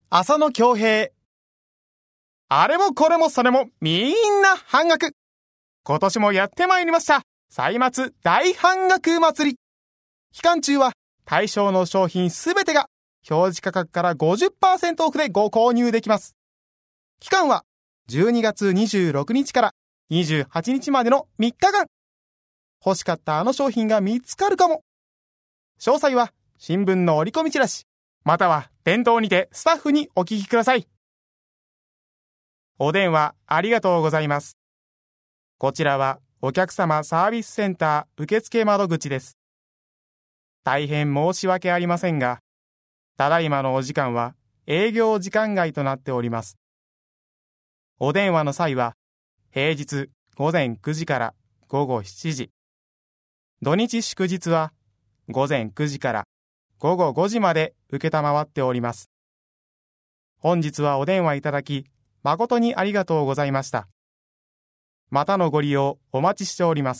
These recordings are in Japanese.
浅野恭平。あれもこれもそれもみんな半額。今年もやってまいりました。歳末大半額祭り。期間中は対象の商品すべてが表示価格から 50% オフでご購入できます。期間は12月26日から28日までの3日間。欲しかったあの商品が見つかるかも。詳細は新聞の折り込みチラシ、または店頭にてスタッフにお聞きください。お電話ありがとうございます。こちらはお客様サービスセンター受付窓口です。大変申し訳ありませんが、ただいまのお時間は営業時間外となっております。お電話の際は平日午前9時から午後7時、土日祝日は午前9時から午後5時まで受けたまわっております。本日はお電話いただき誠にありがとうございました。またのご利用お待ちしております。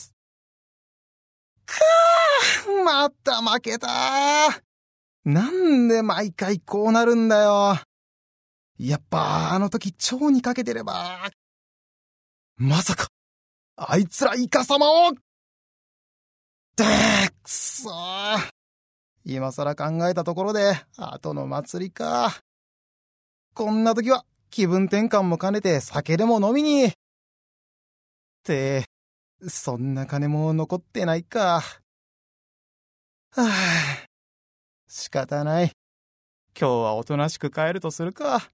また負けた。なんで毎回こうなるんだよ。やっぱあの時蝶にかけてれば。まさかあいつらイカ様を。くそー。今更考えたところで後の祭りか。こんな時は気分転換も兼ねて酒でも飲みに。ってそんな金も残ってないか。はぁ、仕方ない。今日はおとなしく帰るとするか。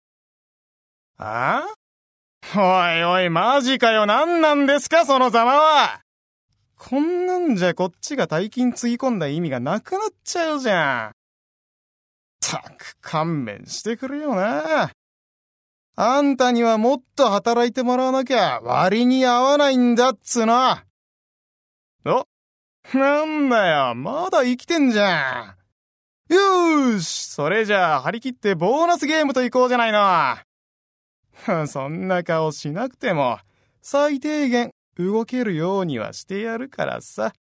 あ？おいおい、マジかよ。何なんですかそのざまは。こんなんじゃこっちが大金つぎ込んだ意味がなくなっちゃうじゃん。たく勘弁してくれよな。あんたにはもっと働いてもらわなきゃ割に合わないんだっつの。お、なんだよ、まだ生きてんじゃん。よーし、それじゃあ張り切ってボーナスゲームと行こうじゃないの。そんな顔しなくても最低限動けるようにはしてやるからさ。